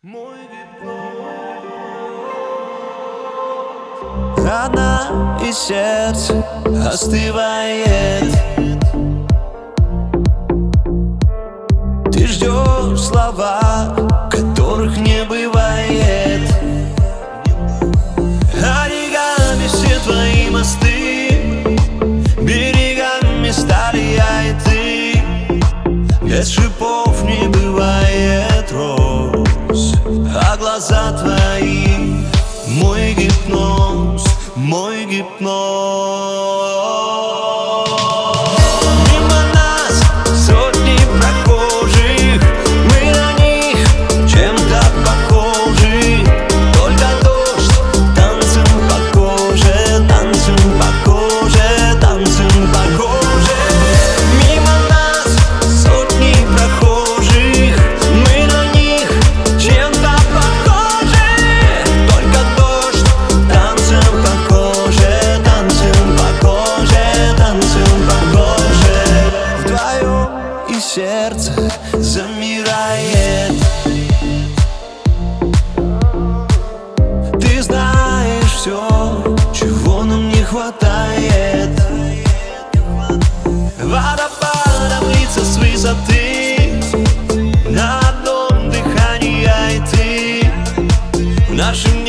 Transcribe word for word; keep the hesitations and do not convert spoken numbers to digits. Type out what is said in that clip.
Мой гипноз. Рана и сердце остывает. Ты ждешь слова, которых не бывает. Оригами все твои мосты, берегами стали я и ты. Без шипов не бывает роз, а глаза твои мой гипноз, мой гипноз. Мимо нас сотни прохожих, мы на них чем-то похожи. Только дождь, танцем по коже, танцем по коже, танцем по коже. Мимо нас сотни прохожих, мы на них чем-то похожи. Только дождь, танцем по коже, танцем по коже, танцем по коже. Вдвоем и сердце замирает. Ты знаешь все, чего нам не хватает. Водопадом лица с высоты, на одном дыхании я и ты. В нашем